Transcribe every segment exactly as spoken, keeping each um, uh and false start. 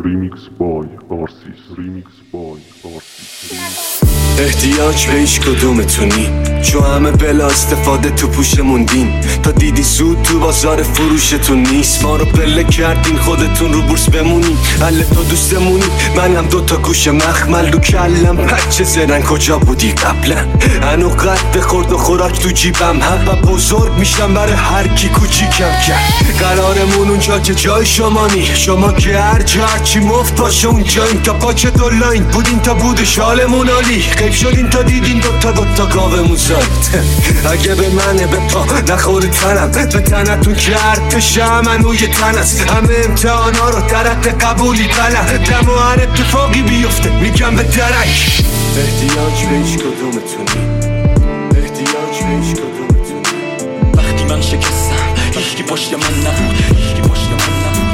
Remix by Arsis. Remix by Arsis. احتیاج به هیچ کدومتونی، چون همه بلا استفاده تو پوش موندین. تا دیدی زود تو بازار فروشتون نیست، ما رو پله کردین خودتون رو بورس بمونین. حل تو دوستمونی، منم دوتا گوش مخمل رو کلم. بچه زرن کجا بودی قبلا؟ هنو قد خورد و خوراک تو جیبم هم و بزرگ میشم برای هر کی کوچیکم کرد. قرارمون اونجا که جای شما نی، شما که هر جا هرچی مفت باشه اونجاییم. تا پاچه دولاین بودین تا بودش حالمون عالی، خیب شدین تا دیدین دوتا دوتا گاومون زاید. اگه به منه به پا نخوره تنم، به تنتون کرد پشه منوی تن است. همه امتحانا رو درد قبولی بلم، دم و هر اتفاقی بیفته میگم به درک. احتیاج به هیچ کدومتونی، احتیاج به هیچ کدومتونی. وقتی من شکستم هیچکی پشت من نبود، هیچکی پشت من نبود.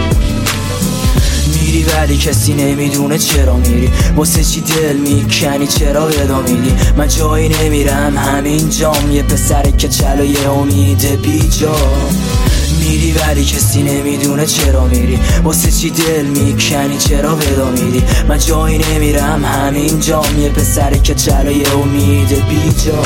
میری ولی کسی نمیدونه چرا میری، واسه چی دل میکنی، چرا ودا میدی. من جایی نمیرم همین جام، یه پسر که چلو یه امید بیجا. میری ولی کسی نمیدونه چرا میری، واسه چی دل میکنی، چرا ودا میدی. من جایی نمیرم همین جام، یه پسر که چلو یه امید بیجا.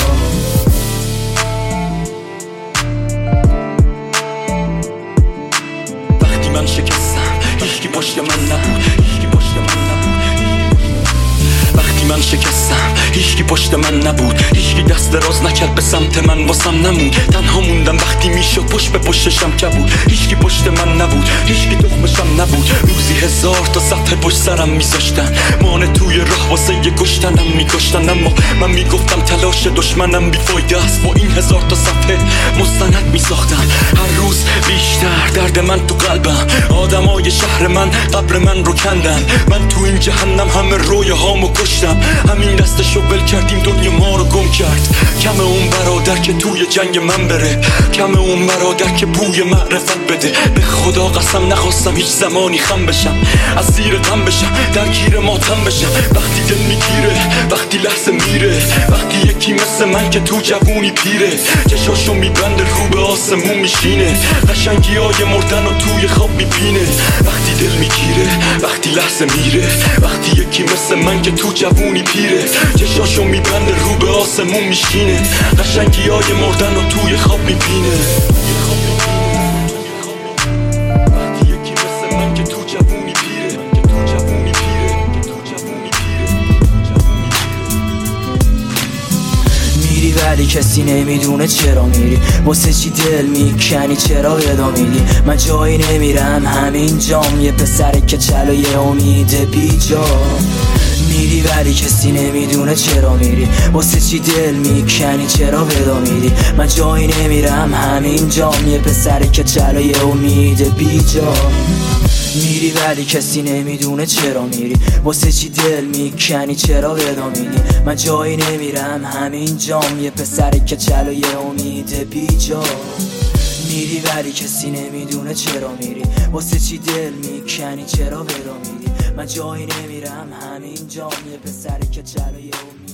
وقتی من شکستم هیچکی پشت من نبود، هیچکی پشت من نبود. وقتی من شکستم هیچکی پشت من نبود، هیچکی دست دراز نکرد به سمت من، واسم نمون. تنها موندم وقتی میشد پشت به پشتشم کبود. هیچکی پشت من نبود، هیچکی تخمشم نبود. روزی هزار تا صفحه پشت سرم میذاشتن، مانه توی راه واسه یه کشتنم میکشتن. اما من میگفتم تلاش دشمنم بیفایده است، با این هزار تا صفحه مستند میساختن. هر روز بیشتر درد من تو قلبم، آدمای شهر من قبر من رو کندن. من تو این جهنم همه رویه هامو کشتم، همین دستشو ول کردیم دنیا ما رو گم کرد. کم اون برادر که توی جنگ من بره، کم اون برادر که بوی معرفت بده. به خدا قسم نخواستم هیچ زمانی خم بشم، از زیر غم بشم، درگیر ماتم بشم. وقتی دل میگیره، وقتی لحظه میره، وقتی یکی مثل من که تو جوونی پیره، چشاشو میبنده رو به آسمون میشینه، قشنگی های مردن و توی خواب میبینه. وقتی دل میگیره، وقتی لحظه میره، وقتی یکی مثل من که تو جوونی پیره، چشاشو میبنده رو به آسمون میشینه، قشنگی های مردن و توی خواب میبینه. وقتی یکی مثل من که تو جوونی پیره، که تو جوونی پیره، که تو جوونی پیره. میری ولی کسی نمیدونه چرا میری، واسه چی دل میکنی، چرا ودا میدی. من جایی نمیرم همین جام، یه پسر که چلو یه امید بیجا. میری ولی کسی نمیدونه چرا میری، واسه چی دل میکنی، چرا ودا میدی. من جایی نمیرم همین جام، یه پسر که چلو یه امید بیجا. میری ولی کسی نمیدونه چرا میری، واسه چی دل میکنی، چرا ودا میدی. من جایی نمیرم همین جام، یه پسر که چلو یه امید بیجا. میری ولی کسی نمیدونه چرا میری، واسه چی دل میکنی، چرا ودا میدی. من جایی نمیرم همین جام، یه پسر که چلو یه امید.